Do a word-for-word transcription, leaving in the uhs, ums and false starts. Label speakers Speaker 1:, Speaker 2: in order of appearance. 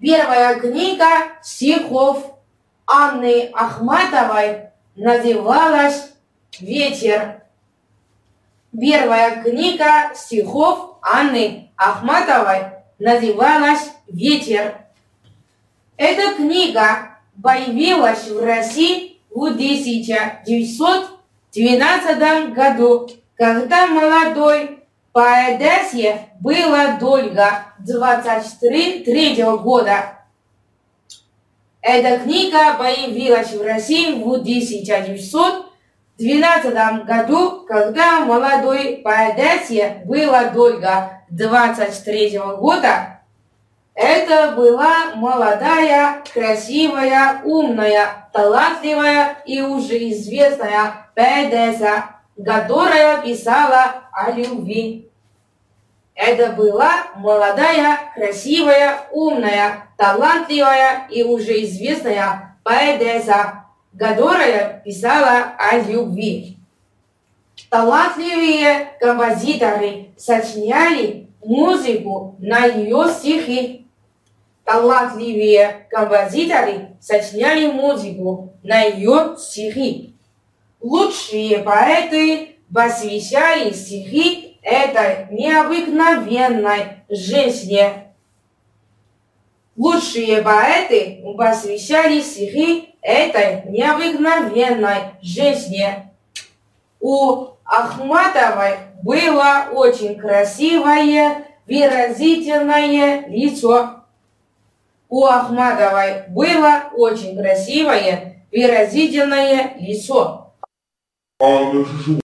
Speaker 1: Первая книга стихов Анны Ахматовой называлась «Ветер». Первая книга стихов Анны Ахматовой называлась «Ветер». Эта книга появилась в России в тысяча девятьсот двенадцатом году, когда молодой поэтессе было только двадцать три года. Эта книга появилась в России в тысяча девятьсот двенадцатом году, когда молодой поэтессе было только двадцать три года. Это была молодая, красивая, умная, талантливая и уже известная поэтесса, которая писала о любви. Это была молодая, красивая, умная, талантливая и уже известная поэтесса, которая писала о любви. Талантливые композиторы сочиняли музыку на ее стихи. Талантливые композиторы сочиняли музыку на ее стихи. Лучшие поэты посвящали стихи этой необыкновенной женщине. Лучшие поэты посвящали стихи этой необыкновенной женщине. У Ахматовой было очень красивое, выразительное лицо. У Ахматовой было очень красивое, выразительное лицо.